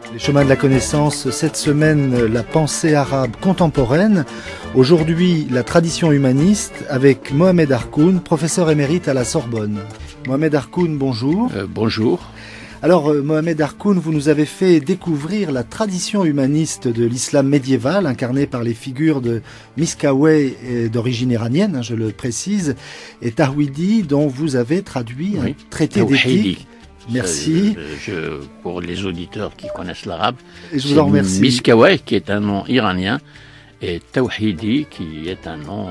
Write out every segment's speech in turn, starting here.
Les chemins de la connaissance, cette semaine, la pensée arabe contemporaine. Aujourd'hui, la tradition humaniste avec Mohamed Harkoun, professeur émérite à la Sorbonne. Mohamed Harkoun, bonjour. Bonjour. Alors, Mohamed Harkoun, vous nous avez fait découvrir la tradition humaniste de l'islam médiéval, incarnée par les figures de Miskawayh, d'origine iranienne, je le précise, et Tawhidi, dont vous avez traduit un traité d'éthique. Merci. Pour les auditeurs qui connaissent l'arabe, je vous en remercie. Miskawayh, qui est un nom iranien, et Tawhidi, qui est un nom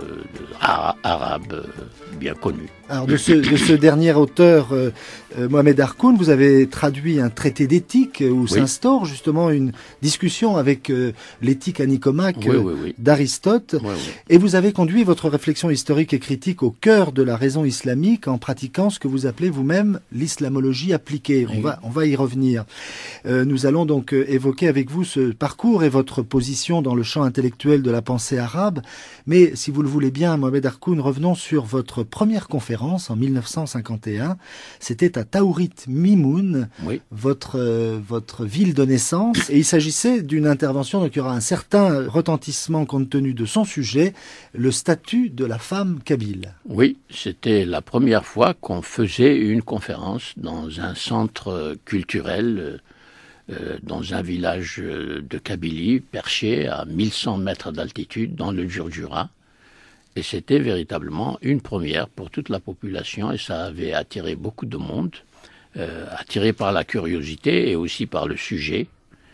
arabe bien connu. Alors de ce dernier auteur, Mohamed Harkoun, vous avez traduit un traité d'éthique où s'instaure justement une discussion avec l'éthique à Nicomaque d'Aristote. Et vous avez conduit votre réflexion historique et critique au cœur de la raison islamique en pratiquant ce que vous appelez vous-même l'islamologie appliquée. On va y revenir. Nous allons donc évoquer avec vous ce parcours et votre position dans le champ intellectuel de la pensée arabe. Mais si vous le voulez bien, Mohamed Harkoun, revenons sur votre première conférence en 1951. C'était à Taourit Mimoun, votre ville de naissance. Et il s'agissait d'une intervention donc il y aura un certain retentissement compte tenu de son sujet, le statut de la femme kabyle. Oui, c'était la première fois qu'on faisait une conférence dans un centre culturel dans un village de Kabylie, perché à 1100 mètres d'altitude dans le Jurjura. Et c'était véritablement une première pour toute la population et ça avait attiré beaucoup de monde, attiré par la curiosité et aussi par le sujet,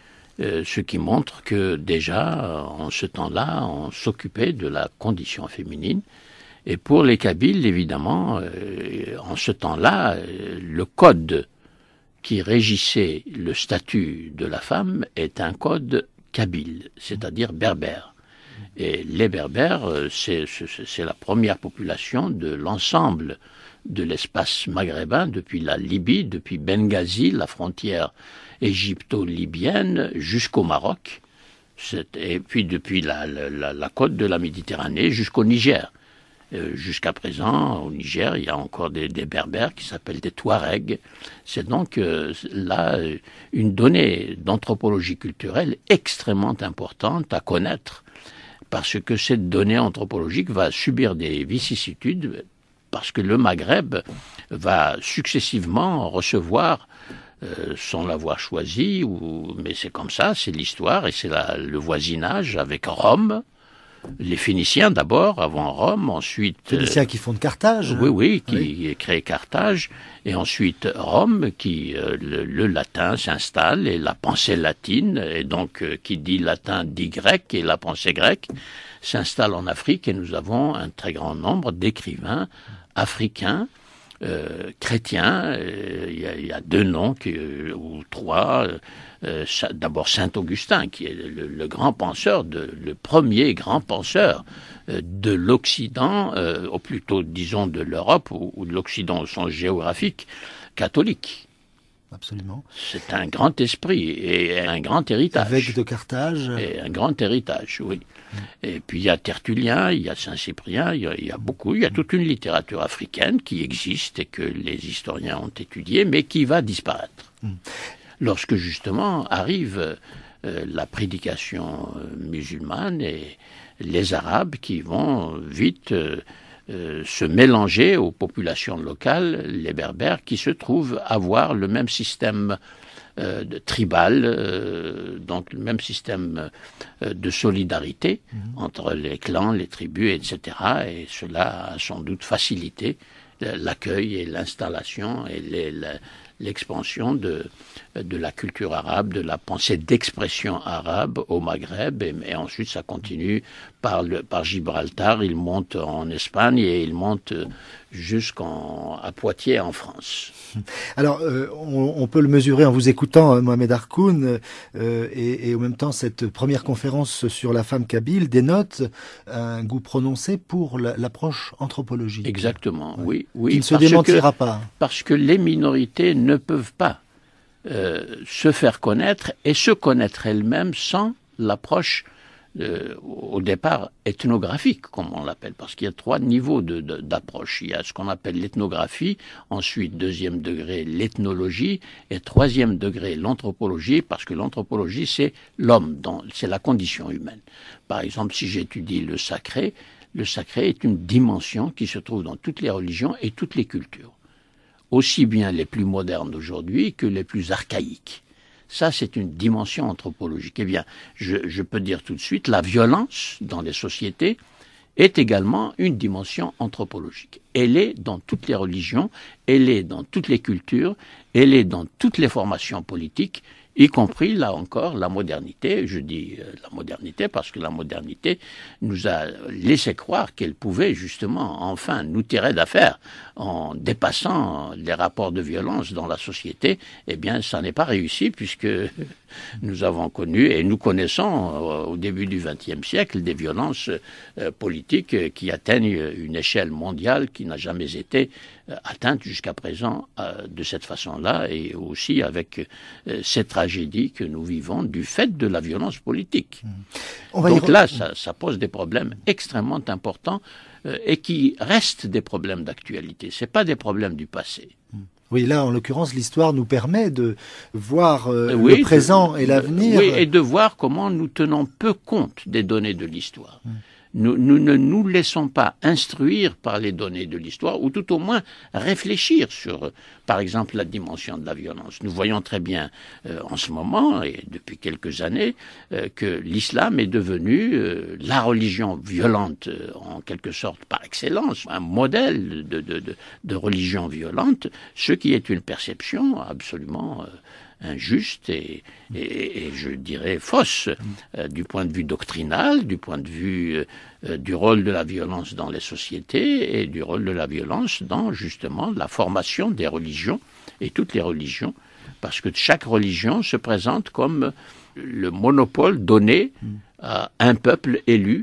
ce qui montre que déjà, en ce temps-là, on s'occupait de la condition féminine. Et pour les Kabyles, évidemment, en ce temps-là, le code qui régissait le statut de la femme est un code kabyle, c'est-à-dire berbère. Et les Berbères, c'est la première population de l'ensemble de l'espace maghrébin, depuis la Libye, depuis Benghazi, la frontière égypto-libyenne, jusqu'au Maroc, et puis depuis la côte de la Méditerranée jusqu'au Niger. Jusqu'à présent, au Niger, il y a encore des Berbères qui s'appellent des Touaregs. C'est donc là une donnée d'anthropologie culturelle extrêmement importante à connaître, parce que cette donnée anthropologique va subir des vicissitudes, parce que le Maghreb va successivement recevoir, sans l'avoir choisi, mais c'est comme ça, c'est l'histoire et c'est le voisinage avec Rome, les Phéniciens d'abord, avant Rome, ensuite... Phéniciens qui fondent Carthage. Qui crée Carthage, et ensuite Rome, qui le latin s'installe, et la pensée latine, et donc qui dit latin dit grec, et la pensée grecque s'installe en Afrique, et nous avons un très grand nombre d'écrivains africains, chrétiens. Il y a deux noms, ou trois... d'abord Saint-Augustin, qui est le grand penseur, le premier grand penseur de l'Occident, ou plutôt disons de l'Europe, ou de l'Occident au sens géographique, catholique. Absolument. C'est un grand esprit et un grand héritage. Évêque de Carthage. Et un grand héritage, oui. Et puis il y a Tertullien, il y a Saint-Cyprien, il y a toute une littérature africaine qui existe et que les historiens ont étudiée, mais qui va disparaître. Lorsque justement arrive la prédication musulmane et les Arabes qui vont vite se mélanger aux populations locales, les Berbères, qui se trouvent avoir le même système tribal, donc le même système de solidarité entre les clans, les tribus, etc. Et cela a sans doute facilité l'accueil et l'installation et l'expansion de la culture arabe, de la pensée d'expression arabe au Maghreb, et ensuite ça continue par Gibraltar, il monte en Espagne et il monte jusqu'à Poitiers en France. Alors, on peut le mesurer en vous écoutant, Mohamed Harkoun, et en même temps, cette première conférence sur la femme kabyle dénote un goût prononcé pour l'approche anthropologique. Exactement, oui. Qui ne se démentira pas. Parce que les minorités ne peuvent pas se faire connaître et se connaître elles-mêmes sans l'approche au départ ethnographique, comme on l'appelle, parce qu'il y a 3 niveaux d'approche. Il y a ce qu'on appelle l'ethnographie, ensuite 2e degré l'ethnologie, et 3e degré l'anthropologie, parce que l'anthropologie c'est l'homme, c'est la condition humaine. Par exemple, si j'étudie le sacré est une dimension qui se trouve dans toutes les religions et toutes les cultures, aussi bien les plus modernes d'aujourd'hui que les plus archaïques. Ça, c'est une dimension anthropologique. Eh bien, je peux dire tout de suite, la violence dans les sociétés est également une dimension anthropologique. Elle est dans toutes les religions, elle est dans toutes les cultures, elle est dans toutes les formations politiques, y compris, là encore, la modernité. Je dis la modernité parce que la modernité nous a laissé croire qu'elle pouvait justement enfin nous tirer d'affaire en dépassant les rapports de violence dans la société. Eh bien, ça n'est pas réussi puisque nous avons connu et nous connaissons au début du XXe siècle des violences politiques qui atteignent une échelle mondiale qui n'a jamais été atteinte jusqu'à présent de cette façon-là, et aussi avec ces tragédies que nous vivons du fait de la violence politique. Donc là, ça pose des problèmes extrêmement importants et qui restent des problèmes d'actualité. C'est pas des problèmes du passé. Oui, là, en l'occurrence, l'histoire nous permet de voir le présent et l'avenir. Oui, et de voir comment nous tenons peu compte des données de l'histoire. Nous ne nous laissons pas instruire par les données de l'histoire, ou tout au moins réfléchir sur, par exemple, la dimension de la violence. Nous voyons très bien en ce moment, et depuis quelques années, que l'islam est devenu la religion violente, en quelque sorte par excellence, un modèle de religion violente, ce qui est une perception absolument injuste et je dirais fausse du point de vue doctrinal, du point de vue du rôle de la violence dans les sociétés et du rôle de la violence dans justement la formation des religions et toutes les religions, parce que chaque religion se présente comme le monopole donné à un peuple élu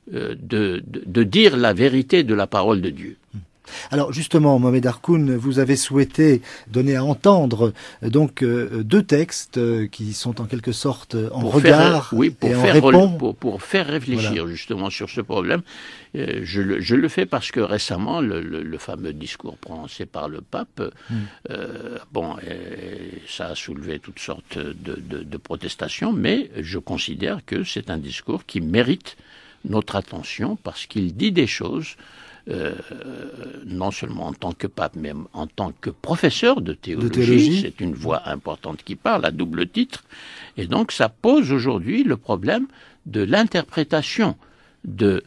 de dire la vérité de la parole de Dieu. Alors justement, Mohamed Harkoun, vous avez souhaité donner à entendre donc 2 textes qui sont en quelque sorte en regard et en répond. Pour faire réfléchir justement sur ce problème. Je le fais parce que récemment, le fameux discours prononcé par le pape, ça a soulevé toutes sortes de protestations, mais je considère que c'est un discours qui mérite notre attention parce qu'il dit des choses non seulement en tant que pape, mais en tant que professeur de théologie. C'est une voix importante qui parle à double titre. Et donc ça pose aujourd'hui le problème de l'interprétation de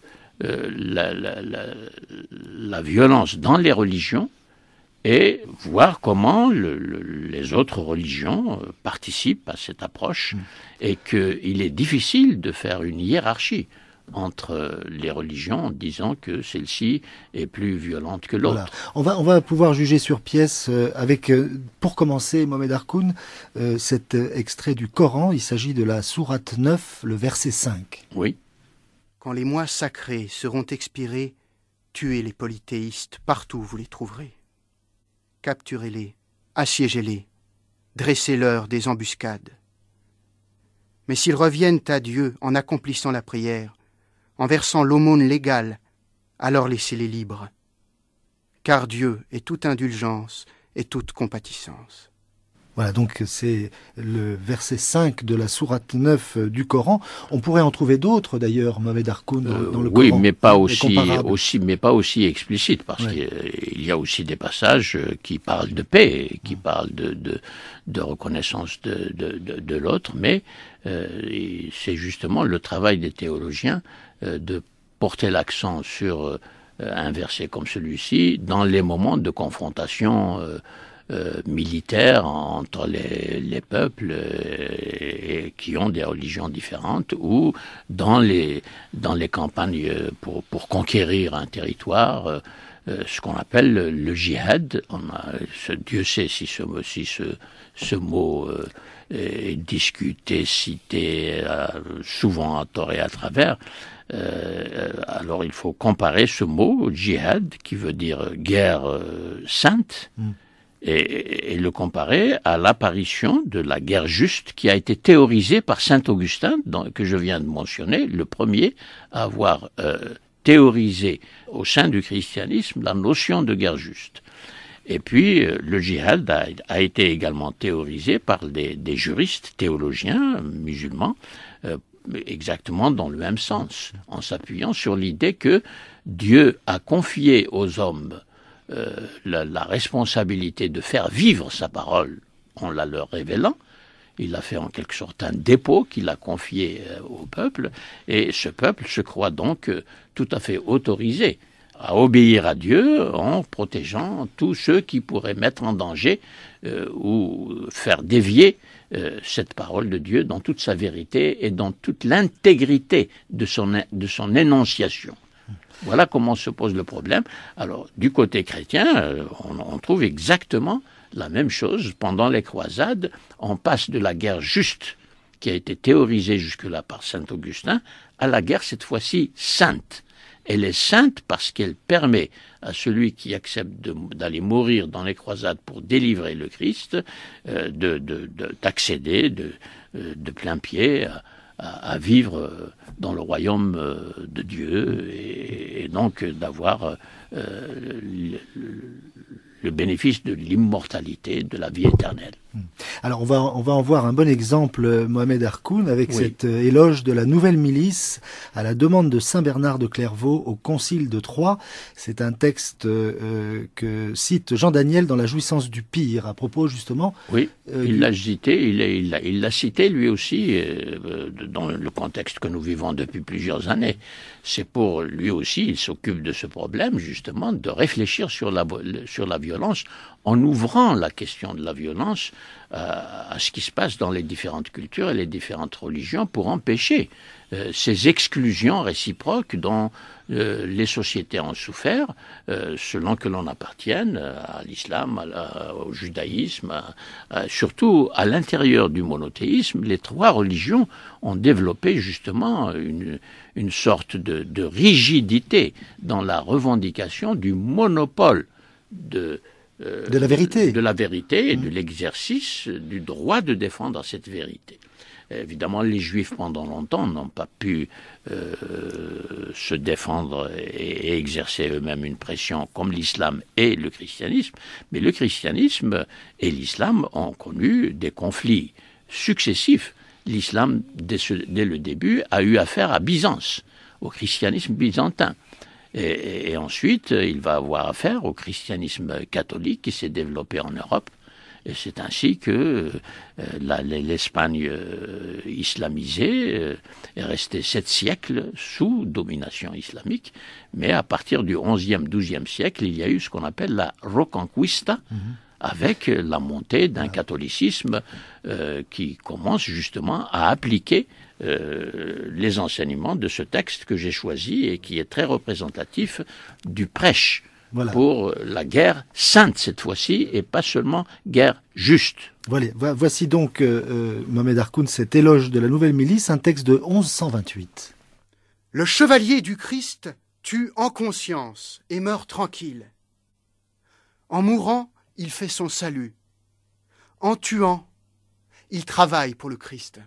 la violence dans les religions et voir comment les autres religions participent à cette approche et qu'il est difficile de faire une hiérarchie entre les religions en disant que celle-ci est plus violente que l'autre. Voilà. On va pouvoir juger sur pièce avec, pour commencer, Mohamed Harkoun, cet extrait du Coran. Il s'agit de la sourate 9, le verset 5. Oui. Quand les mois sacrés seront expirés, tuez les polythéistes, partout vous les trouverez. Capturez-les, assiégez-les, dressez-leur des embuscades. Mais s'ils reviennent à Dieu en accomplissant la prière, en versant l'aumône légale, alors laissez-les libres. Car Dieu est toute indulgence et toute compatissance. Voilà, donc c'est le verset 5 de la sourate 9 du Coran. On pourrait en trouver d'autres d'ailleurs, Mohamed Harkoun, dans le Coran. Oui, mais pas aussi explicite, parce qu'il y a aussi des passages qui parlent de paix, qui parlent de reconnaissance de l'autre, mais c'est justement le travail des théologiens de porter l'accent sur un verset comme celui-ci dans les moments de confrontation militaire entre les peuples qui ont des religions différentes, ou dans les campagnes pour conquérir un territoire, ce qu'on appelle le djihad. Dieu sait si ce mot est discuté, cité souvent à tort et à travers. Alors il faut comparer ce mot djihad, qui veut dire guerre sainte, et le comparer à l'apparition de la guerre juste qui a été théorisée par saint Augustin, que je viens de mentionner, le premier à avoir théorisé au sein du christianisme la notion de guerre juste. Et puis, le djihad a été également théorisé par des juristes théologiens musulmans, exactement dans le même sens, en s'appuyant sur l'idée que Dieu a confié aux hommes la responsabilité de faire vivre sa parole en la leur révélant. Il a fait en quelque sorte un dépôt qu'il a confié au peuple, et ce peuple se croit donc tout à fait autorisé à obéir à Dieu en protégeant tous ceux qui pourraient mettre en danger ou faire dévier cette parole de Dieu dans toute sa vérité et dans toute l'intégrité de son énonciation. Voilà comment se pose le problème. Alors, du côté chrétien, on trouve exactement la même chose. Pendant les croisades, on passe de la guerre juste, qui a été théorisée jusque-là par saint Augustin, à la guerre cette fois-ci sainte. Elle est sainte parce qu'elle permet à celui qui accepte d'aller mourir dans les croisades pour délivrer le Christ d'accéder de plein pied à vivre dans le royaume de Dieu et donc d'avoir le bénéfice de l'immortalité, de la vie éternelle. Alors on va en voir un bon exemple, Mohamed Harkoun, avec cet éloge de la nouvelle milice à la demande de saint Bernard de Clairvaux au Concile de Troyes. C'est un texte que cite Jean Daniel dans La jouissance du pire, à propos justement... Oui, il l'a cité, il l'a cité lui aussi dans le contexte que nous vivons depuis plusieurs années. C'est pour lui aussi, il s'occupe de ce problème justement, de réfléchir sur la violence en ouvrant la question de la violence à ce qui se passe dans les différentes cultures et les différentes religions pour empêcher ces exclusions réciproques dont les sociétés ont souffert, selon que l'on appartienne à l'islam, au judaïsme, surtout à l'intérieur du monothéisme. Les trois religions ont développé justement une sorte de rigidité dans la revendication du monopole de la vérité et de l'exercice du droit de défendre cette vérité. Évidemment, les Juifs, pendant longtemps, n'ont pas pu se défendre et exercer eux-mêmes une pression comme l'islam et le christianisme, mais le christianisme et l'islam ont connu des conflits successifs. L'islam, dès le début, a eu affaire à Byzance, au christianisme byzantin. Et ensuite, il va avoir affaire au christianisme catholique qui s'est développé en Europe. Et c'est ainsi que l'Espagne islamisée est restée 7 siècles sous domination islamique. Mais à partir du 11e, 12e siècle, il y a eu ce qu'on appelle la Reconquista, avec la montée d'un catholicisme qui commence justement à appliquer les enseignements de ce texte que j'ai choisi et qui est très représentatif du prêche pour la guerre sainte cette fois-ci et pas seulement guerre juste. Voilà, voici donc, Mohamed Harkoun, cet éloge de la nouvelle milice, un texte de 1128. Le chevalier du Christ tue en conscience et meurt tranquille. En mourant, il fait son salut. En tuant, il travaille pour le Christ.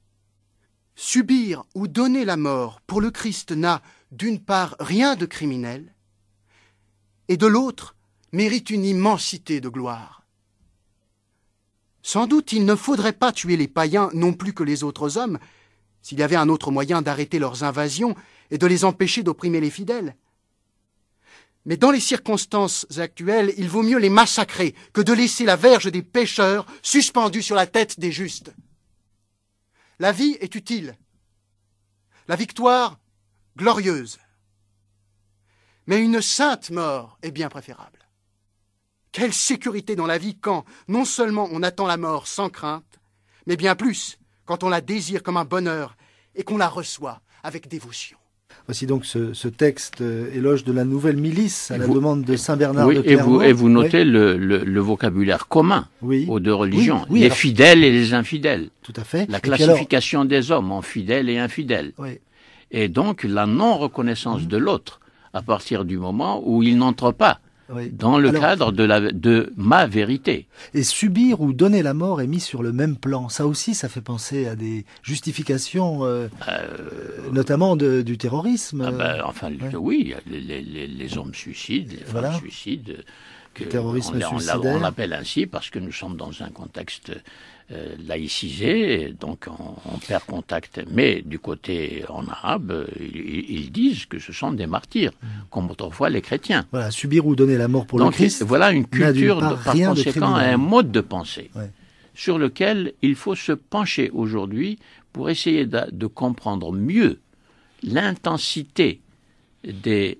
Subir ou donner la mort pour le Christ n'a, d'une part, rien de criminel, et de l'autre, mérite une immensité de gloire. Sans doute, il ne faudrait pas tuer les païens non plus que les autres hommes, s'il y avait un autre moyen d'arrêter leurs invasions et de les empêcher d'opprimer les fidèles. Mais dans les circonstances actuelles, il vaut mieux les massacrer que de laisser la verge des pécheurs suspendue sur la tête des justes. La vie est utile, la victoire glorieuse, mais une sainte mort est bien préférable. Quelle sécurité dans la vie quand, non seulement on attend la mort sans crainte, mais bien plus quand on la désire comme un bonheur et qu'on la reçoit avec dévotion. Voici donc ce texte éloge de la nouvelle milice à la demande de saint Bernard de Clairvaux. Et vous notez le vocabulaire commun aux deux religions, les fidèles et les infidèles. Tout à fait. La classification des hommes en fidèles et infidèles. Oui. Et donc la non-reconnaissance de l'autre à partir du moment où il n'entre pas dans le cadre de ma vérité. Et subir ou donner la mort est mis sur le même plan. Ça aussi, ça fait penser à des justifications, notamment du terrorisme. Oui, les hommes suicides, les femmes suicides. On l'appelle ainsi parce que nous sommes dans un contexte laïcisé, donc on perd contact. Mais du côté en arabe, ils disent que ce sont des martyrs, comme autrefois les chrétiens. Voilà, subir ou donner la mort pour le Christ. Voilà une culture, par conséquent, un mode de pensée sur lequel il faut se pencher aujourd'hui pour essayer de comprendre mieux l'intensité des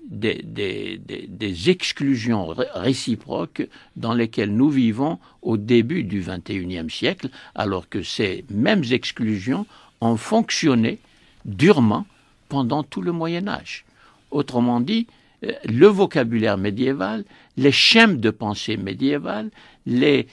exclusions réciproques dans lesquelles nous vivons au début du XXIe siècle, alors que ces mêmes exclusions ont fonctionné durement pendant tout le Moyen Âge. Autrement dit, le vocabulaire médiéval, les schèmes de pensée médiévales, les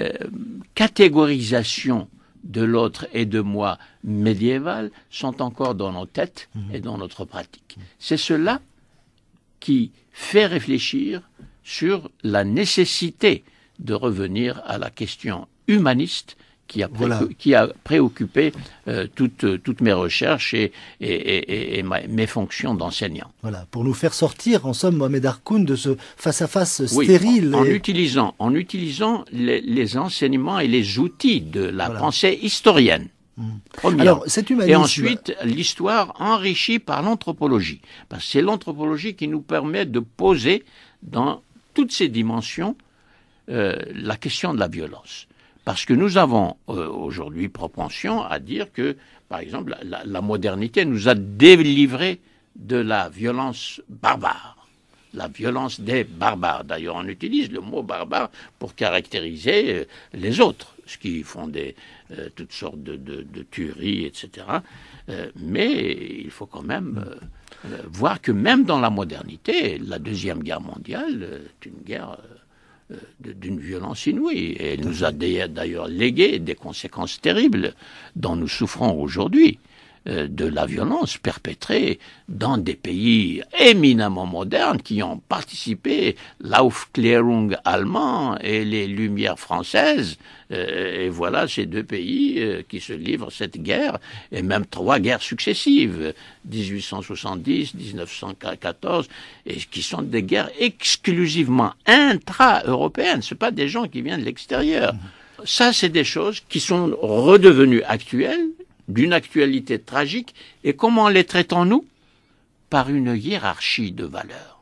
catégorisations de l'autre et de moi médiéval sont encore dans nos têtes et dans notre pratique. C'est cela qui fait réfléchir sur la nécessité de revenir à la question humaniste qui a préoccupé toutes mes recherches et mes fonctions d'enseignant. Voilà, pour nous faire sortir, en somme, Mohamed Harkoun, de ce face-à-face stérile. En utilisant les enseignements et les outils de la pensée historienne. Alors, cet humanisme... Et ensuite, l'histoire enrichie par l'anthropologie. Parce que c'est l'anthropologie qui nous permet de poser dans toutes ces dimensions la question de la violence. Parce que nous avons aujourd'hui propension à dire que, par exemple, la modernité nous a délivrés de la violence barbare. La violence des barbares. D'ailleurs, on utilise le mot barbare pour caractériser les autres, ceux qui font toutes sortes de tueries, etc. Mais il faut quand même voir que même dans la modernité, la Deuxième Guerre mondiale est une guerre d'une violence inouïe. Et elle nous a d'ailleurs légué des conséquences terribles dont nous souffrons aujourd'hui. De la violence perpétrée dans des pays éminemment modernes qui ont participé, l'Aufklärung allemand et les Lumières françaises, et voilà ces deux pays qui se livrent cette guerre, et même 3 guerres successives, 1870, 1914, et qui sont des guerres exclusivement intra-européennes, c'est pas des gens qui viennent de l'extérieur. Ça, c'est des choses qui sont redevenues actuelles, d'une actualité tragique, et comment les traitons-nous? Par une hiérarchie de valeurs.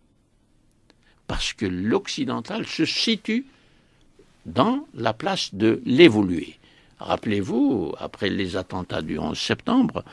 Parce que l'occidental se situe dans la place de l'évolué. Rappelez-vous, après les attentats du 11 septembre,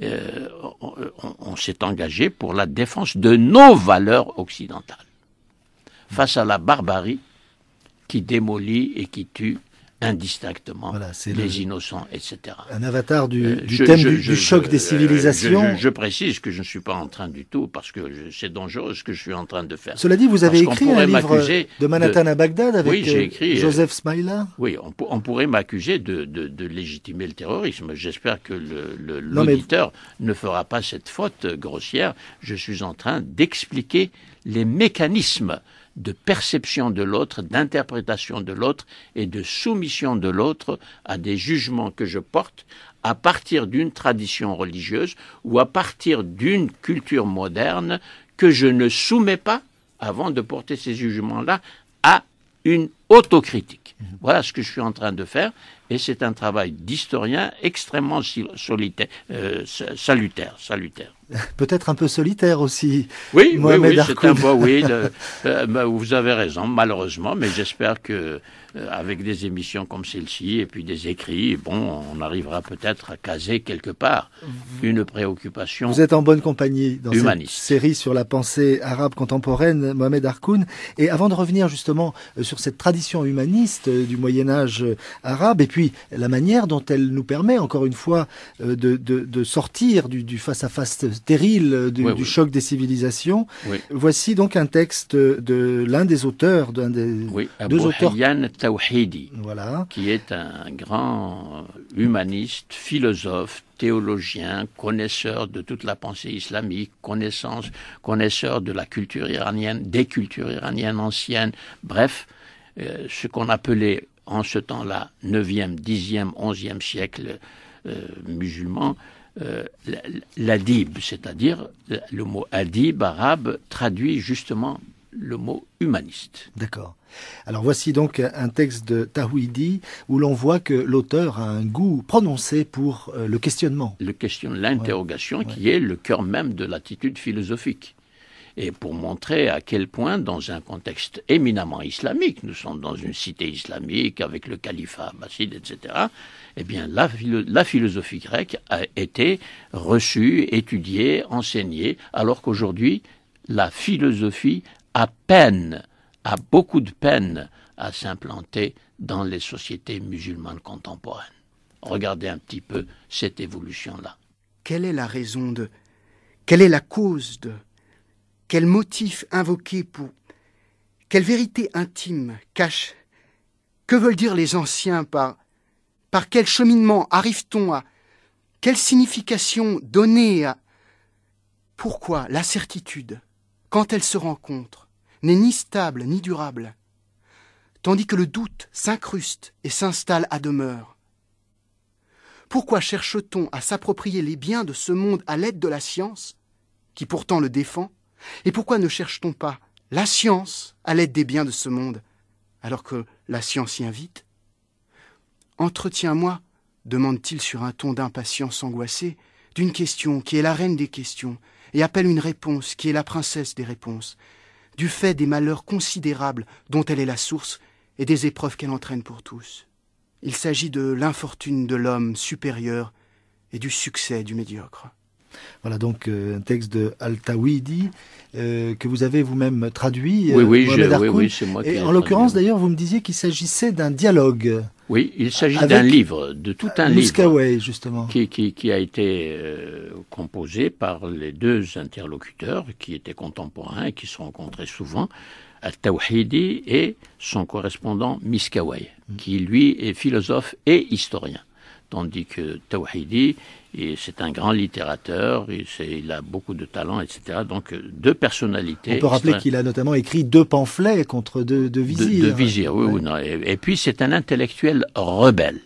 on s'est engagé pour la défense de nos valeurs occidentales, face à la barbarie qui démolit et qui tue indistinctement les innocents, etc. Un avatar du thème du choc des civilisations. Je précise que je ne suis pas en train du tout, parce que c'est dangereux ce que je suis en train de faire. Cela dit, vous avez écrit un livre de Manhattan à Bagdad avec Joseph Smaila. Oui, on pourrait m'accuser de légitimer le terrorisme. J'espère que l'auditeur ne fera pas cette faute grossière. Je suis en train d'expliquer les mécanismes de perception de l'autre, d'interprétation de l'autre et de soumission de l'autre à des jugements que je porte à partir d'une tradition religieuse ou à partir d'une culture moderne que je ne soumets pas, avant de porter ces jugements-là, à une autocritique. Voilà ce que je suis en train de faire, et c'est un travail d'historien extrêmement salutaire. Peut-être un peu solitaire aussi. Oui, c'est un peu, vous avez raison, malheureusement, mais j'espère que avec des émissions comme celle-ci et puis des écrits, on arrivera peut-être à caser quelque part une préoccupation. Vous êtes en bonne compagnie dans humaniste. Cette série sur la pensée arabe contemporaine, Mohamed Harkoun. Et avant de revenir justement sur cette tradition tradition humaniste du Moyen-Âge arabe, et puis la manière dont elle nous permet, encore une fois, de sortir du face-à-face stérile, du choc des civilisations. Oui. Voici donc un texte de l'un des auteurs, d'un des deux auteurs. Abou Hayyan Tawhidi, qui est un grand humaniste, philosophe, théologien, connaisseur de toute la pensée islamique, connaisseur de la culture iranienne, des cultures iraniennes anciennes, bref, ce qu'on appelait en ce temps-là 9e, 10e, 11e siècle musulman, l'adib, c'est-à-dire le mot adib arabe traduit justement le mot humaniste. D'accord. Alors voici donc un texte de Tawhidi où l'on voit que l'auteur a un goût prononcé pour le questionnement. L'interrogation qui est le cœur même de l'attitude philosophique. Et pour montrer à quel point, dans un contexte éminemment islamique, nous sommes dans une cité islamique avec le califat abbasside, etc., eh bien, la philosophie grecque a été reçue, étudiée, enseignée, alors qu'aujourd'hui, la philosophie a beaucoup de peine à s'implanter dans les sociétés musulmanes contemporaines. Regardez un petit peu cette évolution-là. Quelle est la raison de... Quelle est la cause de... Quel motif invoqué pour... Quelle vérité intime cache... Que veulent dire les anciens par quel cheminement arrive-t-on à... Quelle signification donner à... Pourquoi la certitude, quand elle se rencontre, n'est ni stable ni durable, tandis que le doute s'incruste et s'installe à demeure? Pourquoi cherche-t-on à s'approprier les biens de ce monde à l'aide de la science, qui pourtant le défend? Et pourquoi ne cherche-t-on pas la science à l'aide des biens de ce monde, alors que la science y invite? Entretiens-moi, demande-t-il sur un ton d'impatience angoissée, d'une question qui est la reine des questions, et appelle une réponse qui est la princesse des réponses, du fait des malheurs considérables dont elle est la source et des épreuves qu'elle entraîne pour tous. Il s'agit de l'infortune de l'homme supérieur et du succès du médiocre. Voilà donc un texte de Al-Tawhidi que vous avez vous-même traduit. Oui, c'est moi qui ai traduit. En l'occurrence, d'ailleurs, vous me disiez qu'il s'agissait d'un dialogue. Oui, il s'agit d'un livre, de tout un livre justement. Qui a été composé par les deux interlocuteurs qui étaient contemporains et qui se rencontraient souvent, Al-Tawhidi et son correspondant Miskawayh, qui lui est philosophe et historien. Tandis que Tawhidi, c'est un grand littérateur, il a beaucoup de talent, etc. Donc deux personnalités. On peut rappeler qu'il a notamment écrit 2 pamphlets contre deux vizirs. De vizirs, oui. Non. Et puis c'est un intellectuel rebelle.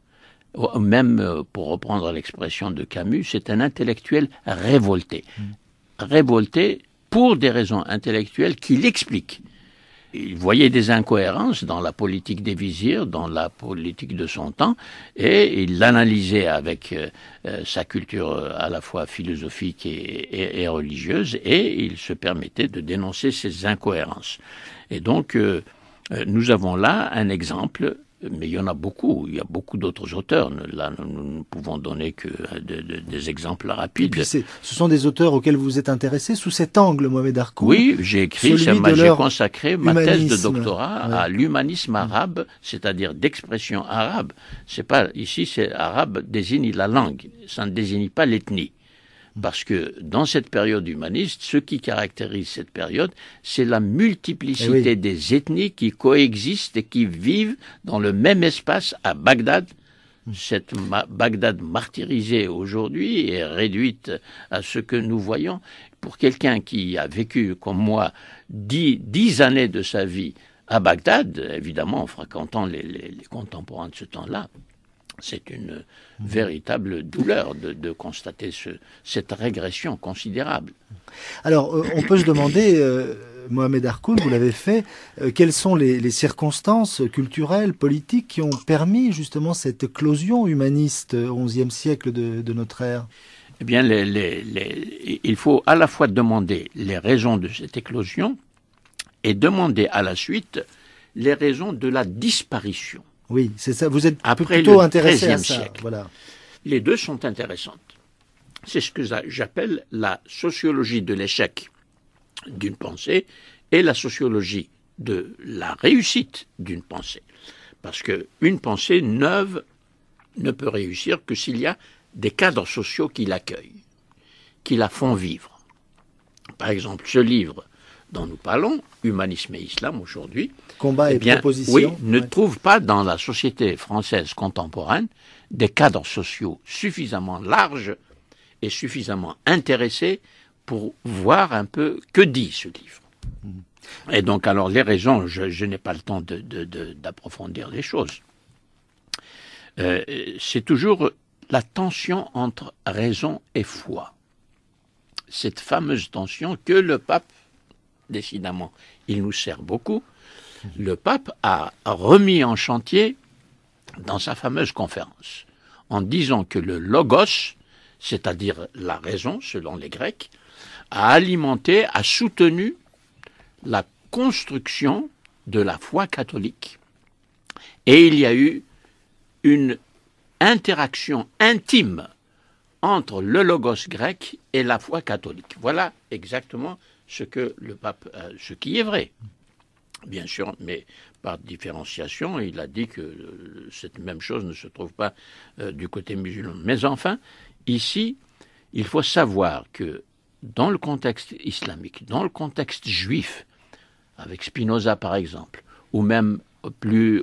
Même, pour reprendre l'expression de Camus, c'est un intellectuel révolté. Révolté pour des raisons intellectuelles qu'il explique. Il voyait des incohérences dans la politique des vizirs, dans la politique de son temps, et il l'analysait avec sa culture à la fois philosophique et religieuse, et il se permettait de dénoncer ces incohérences. Et donc, nous avons là un exemple, mais il y en a beaucoup, il y a beaucoup d'autres auteurs. Là, nous ne pouvons donner que des exemples rapides. Et puis ce sont des auteurs auxquels vous êtes intéressé sous cet angle, Mohamed Harkoun. Oui, j'ai consacré ma thèse de doctorat à l'humanisme arabe, c'est-à-dire d'expression arabe. Ici, c'est arabe désigne la langue, ça ne désigne pas l'ethnie. Parce que dans cette période humaniste, ce qui caractérise cette période, c'est la multiplicité des ethnies qui coexistent et qui vivent dans le même espace à Bagdad. Cette Bagdad martyrisée aujourd'hui est réduite à ce que nous voyons. Pour quelqu'un qui a vécu, comme moi, 10 années de sa vie à Bagdad, évidemment en fréquentant les contemporains de ce temps-là, c'est une véritable douleur de constater cette régression considérable. Alors, on peut se demander, Mohamed Harkoun, vous l'avez fait, quelles sont les circonstances culturelles, politiques qui ont permis justement cette éclosion humaniste au XIe siècle de notre ère? Eh bien, il faut à la fois demander les raisons de cette éclosion et demander à la suite les raisons de la disparition. Oui, c'est ça. Vous êtes plutôt intéressé à ça. Siècle. Voilà. Les deux sont intéressantes. C'est ce que j'appelle la sociologie de l'échec d'une pensée et la sociologie de la réussite d'une pensée. Parce qu'une pensée neuve ne peut réussir que s'il y a des cadres sociaux qui l'accueillent, qui la font vivre. Par exemple, ce livre dont nous parlons, Humanisme et Islam aujourd'hui, combat et proposition, oui, ne trouve pas dans la société française contemporaine des cadres sociaux suffisamment larges et suffisamment intéressés pour voir un peu que dit ce livre. Et donc, alors, les raisons, je n'ai pas le temps d'approfondir les choses. C'est toujours la tension entre raison et foi. Cette fameuse tension que le pape, décidément, il nous sert beaucoup, le pape a remis en chantier dans sa fameuse conférence, en disant que le logos, c'est-à-dire la raison, selon les Grecs, a alimenté, a soutenu la construction de la foi catholique. Et il y a eu une interaction intime entre le logos grec et la foi catholique. Voilà exactement ce que le pape, ce qui est vrai. Bien sûr, mais par différenciation, il a dit que cette même chose ne se trouve pas du côté musulman. Mais enfin, ici, il faut savoir que dans le contexte islamique, dans le contexte juif, avec Spinoza par exemple, ou même plus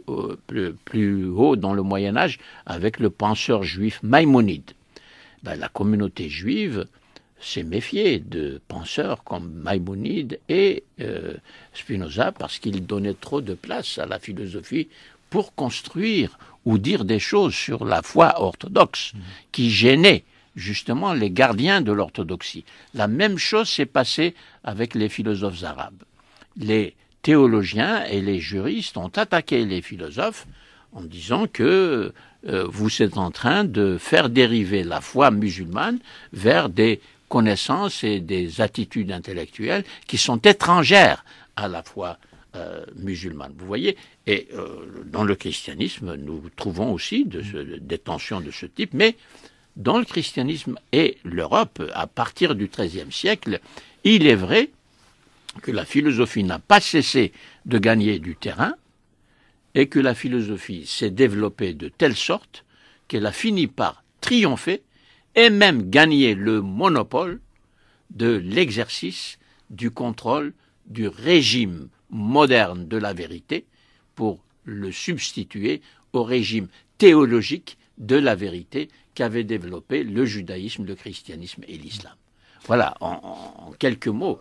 haut dans le Moyen-Âge, avec le penseur juif Maïmonide, la communauté juive s'est méfiée de penseurs comme Maïmonide et Spinoza parce qu'ils donnaient trop de place à la philosophie pour construire ou dire des choses sur la foi orthodoxe qui gênaient justement les gardiens de l'orthodoxie. La même chose s'est passée avec les philosophes arabes. Les théologiens et les juristes ont attaqué les philosophes en disant que vous êtes en train de faire dériver la foi musulmane vers des connaissances et des attitudes intellectuelles qui sont étrangères à la foi musulmane. Vous voyez, et dans le christianisme, nous trouvons aussi des tensions de ce type, mais dans le christianisme et l'Europe, à partir du XIIIe siècle, il est vrai que la philosophie n'a pas cessé de gagner du terrain et que la philosophie s'est développée de telle sorte qu'elle a fini par triompher et même gagner le monopole de l'exercice du contrôle du régime moderne de la vérité pour le substituer au régime théologique de la vérité qu'avaient développé le judaïsme, le christianisme et l'islam. Voilà, en quelques mots,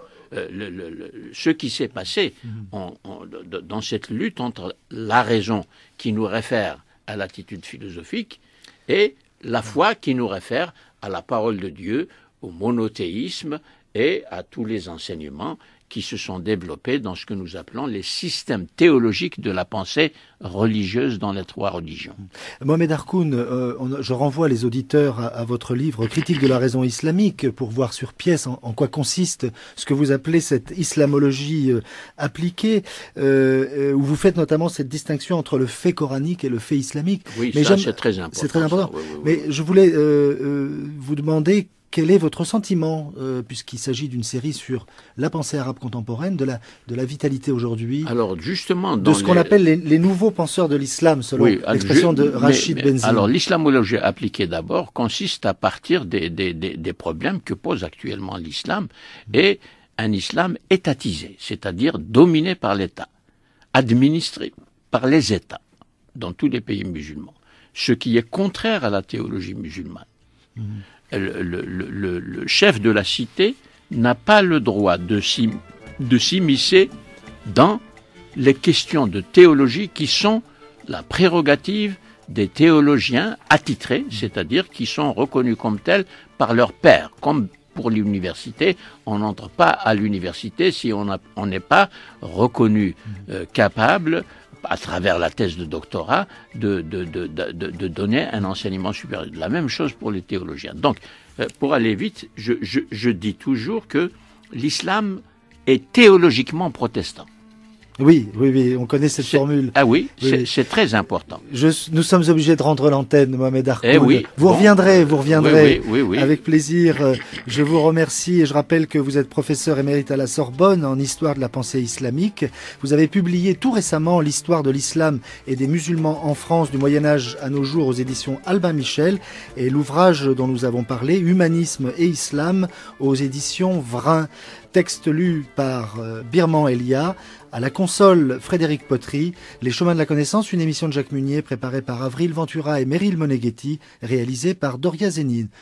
ce qui s'est passé dans cette lutte entre la raison qui nous réfère à l'attitude philosophique et la foi qui nous réfère à la parole de Dieu, au monothéisme et à tous les enseignements qui se sont développés dans ce que nous appelons les systèmes théologiques de la pensée religieuse dans les trois religions. Mohamed Harkoun, je renvoie les auditeurs à votre livre « Critique de la raison islamique » pour voir sur pièce en quoi consiste ce que vous appelez cette islamologie appliquée, où vous faites notamment cette distinction entre le fait coranique et le fait islamique. Oui, mais ça c'est très important. C'est très important. Oui. Mais je voulais vous demander quel est votre sentiment, puisqu'il s'agit d'une série sur la pensée arabe contemporaine, de la vitalité aujourd'hui, alors justement, de ce qu'on appelle les nouveaux penseurs de l'islam, selon l'expression de Rachid Benzine. Alors l'islamologie appliquée d'abord consiste à partir des problèmes que pose actuellement l'islam et un islam étatisé, c'est-à-dire dominé par l'État, administré par les États dans tous les pays musulmans, ce qui est contraire à la théologie musulmane. Le chef de la cité n'a pas le droit de s'immiscer dans les questions de théologie qui sont la prérogative des théologiens attitrés, c'est-à-dire qui sont reconnus comme tels par leurs pairs. Comme pour l'université, on n'entre pas à l'université si on n'est pas reconnu capable, à travers la thèse de doctorat, de donner un enseignement supérieur. La même chose pour les théologiens. Donc, pour aller vite, je dis toujours que l'islam est théologiquement protestant. Oui, on connaît cette formule. Ah oui, c'est très important. Nous sommes obligés de rendre l'antenne, Mohamed Harkoun. Oui, vous reviendrez oui. Avec plaisir. Je vous remercie et je rappelle que vous êtes professeur émérite à la Sorbonne en histoire de la pensée islamique. Vous avez publié tout récemment l'histoire de l'islam et des musulmans en France du Moyen-Âge à nos jours aux éditions Albin Michel et l'ouvrage dont nous avons parlé, Humanisme et Islam, aux éditions Vrin. Texte lu par Birman Elia, à la console Frédéric Pottery, Les Chemins de la Connaissance, une émission de Jacques Munier préparée par Avril Ventura et Meryl Moneghetti, réalisée par Doria Zénine.